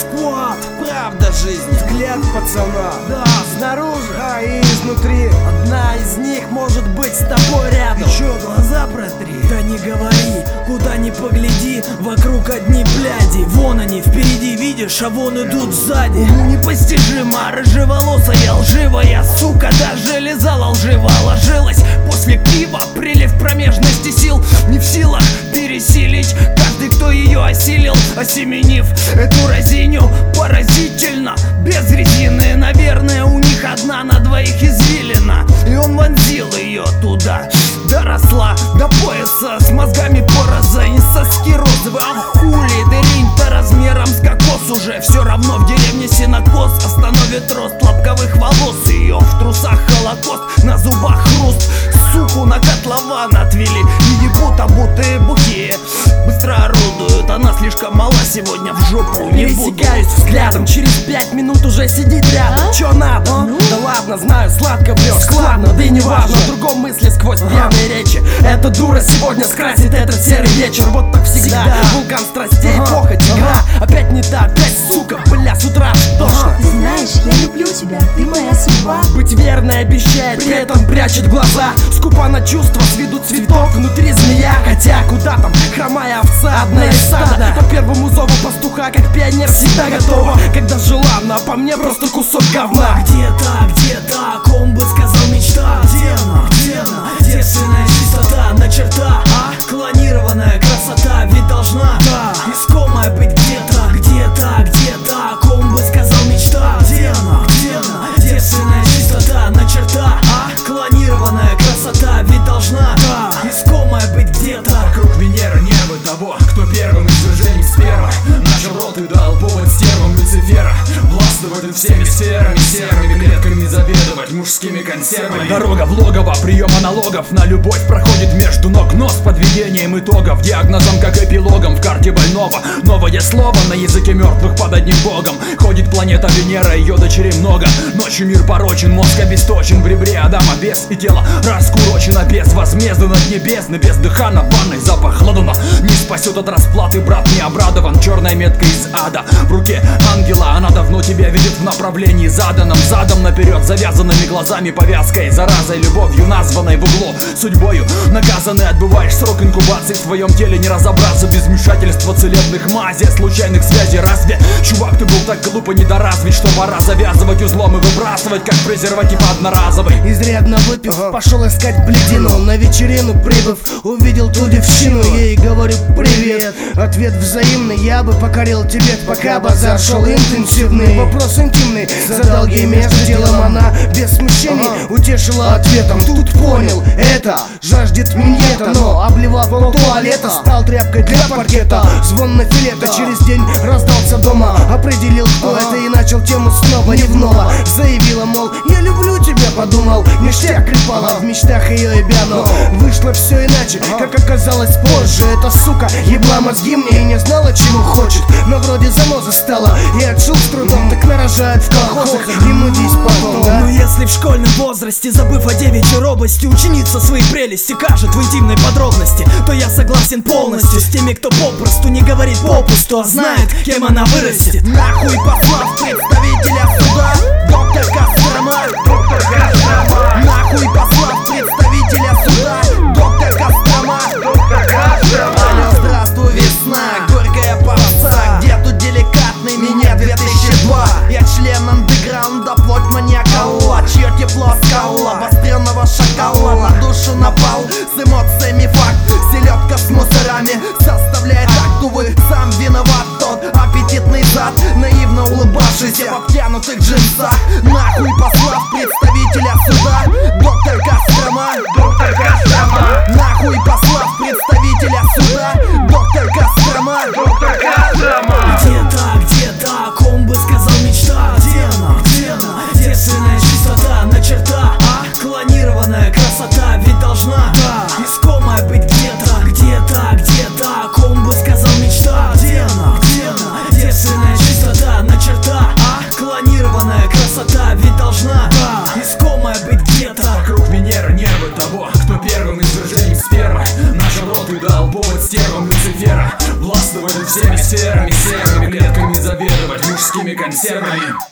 Сквад, правда жизни, взгляд пацана. Да, снаружи, а и изнутри. Одна из них может быть с тобой рядом. Ты чё, глаза протри? Да не говори, куда ни погляди, вокруг одни бляди. Вон они впереди, видишь, а вон идут сзади. Уму непостижимо, рыжеволосая, лживая сука, даже лизала лживо ложилась. После пива прилив промежности сил не в силах пересилить. Каждый, кто ее осилил, осеменив эту разиню, поразительно без резины. Наверное, у них одна на двоих извилина, и он вонзил ее туда. Доросла до пояса, с мозгами пороза и соски розовые. А хули, дырень-то размером с кокос уже. Все равно в деревне сенокос остановит рост лобковых волос. Ее в трусах холокост, на зубах хруст. Суку на котлован отвели и ебут обутые бухие. Быстро орудуют, она слишком мала сегодня, в жопу не буду. Пересекаюсь взглядом, через 5 минут уже сидит рядом. Чё надо? Да ладно, знаю, сладко врёшь, складно, да и не важно. В другом мысли сквозь пьяные речи. Эта дура сегодня скрасит этот серый вечер. Вот так всегда, вулкан страстей, похоть, игра. Опять не та, опять сука, бля, с утра тошно. Ты знаешь, я люблю тебя, ты моя судьба. Быть верной обещает, при этом прячет глаза. Скупа на чувства, с виду цветок, внутри змея. Хотя куда там, хромая овца, одна из стада. По первому зову пастуха, как пионер, всегда готова. Когда желанно, а по мне просто кусок говна. Где-то, о ком бы сказал мечта. Где она, девственная чистота, на черта, клонированная красота, ведь должна искомая быть где-то, о ком бы сказал мечта. Где она, девственная чистота, на черта, клонированная красота, ведь должна искомая быть где-то. Вокруг Венеры небо того, кто первым извержением спермы начал рот и дал повод стервам Люцифера властвовать над всеми сферами, серыми клетками заведовать мужскими консервами. Дорога в логово, прием аналогов на любовь проходит между ног, но с подведением итогов, диагнозом как эпилогом в карте больного. Новое слово на языке мертвых под одним богом. Ходит планета Венера, ее дочерей много. Ночью мир порочен, мозг обесточен. В ребре Адама без и тело раскурочено безвозмездно на дне бездны. Бездыханно в ванной запах ладана не спасет от расплаты, брат не обрадован. Черная метка из ада в руке ангела, она давно тебя видит в направлении заданном. Задом наперед, завязанными глазами, повязкой, заразой, любовью, названной в углу, судьбою наказанный. Отбываешь срок инкубации в твоем теле, не разобраться без вмешательства целебных мазей, случайных связей. Разве, чувак, ты был так глупо недоразвит, что пора завязывать узлом и выбрасывать, как презерватив одноразовый? Изрядно выпив, пошел искать бледину. На вечерину прибыв, увидел ту девчину. Ей говорю привет, ответ взаимный. Я бы покорил Тибет, пока базар шел интенсивный. Вопрос интимный задал ей между делом. Она без смущений утешила ответом. Тут понял, это жаждет миньета, но обливал пол туалета, стал тряпкой для паркета. Звон на филета через день раздался дома. Определил, кто это, и начал тему снова ревново. Заявила, мол, я люблю тебя, подумал, ништяк крепала в мечтах ее и бяну. Вышло все иначе, как оказалось позже. Эта сука ебла мозги мне и не знала, чего хочет. Но вроде заноза стала и отшил с трудом. Так нарожает в колхозах, и мудись потом, да? Но если в школьном возрасте, забыв о девичьей робости, ученица свои прелести кажет в интимной подробности, то я согласен полностью с теми, кто попросту не говорит попусту, а знает, кем она вырастет. Нахуй послав представителя суда, доктор Кострома. Нахуй послав представителя суда, доктор Кострома. Алло, здравствуй, весна, горькая попса. Где тут деликатный меня 2002? Я член андеграунда, плоть маньякала, чье тепло скала, обостренного шакала на душу напал с эмоциями факт. Селедка с мусорами составляет акт, увы, сам виноват тот аппетитный зад, наивно улыбавшийся в обтянутых джинсах. Нахуй послав представителя суда, доктор Кострома. Нахуй послав представителя суда, доктор Кострома. Где-то, о ком бы сказал мечта. Где она, девственная чистота, на черта, клонированная красота, ведь должна искомая быть где-то, о ком бы сказал мечта. Где она, девственная чистота, на черта, клонированная красота, ведь должна искомая быть где-то. Вокруг Венеры небо того, кто первым извержением спермы начал рот и дал повод стервам Люцифера властвовать над всеми сферами, серыми клетками заведовать мужскими консервами.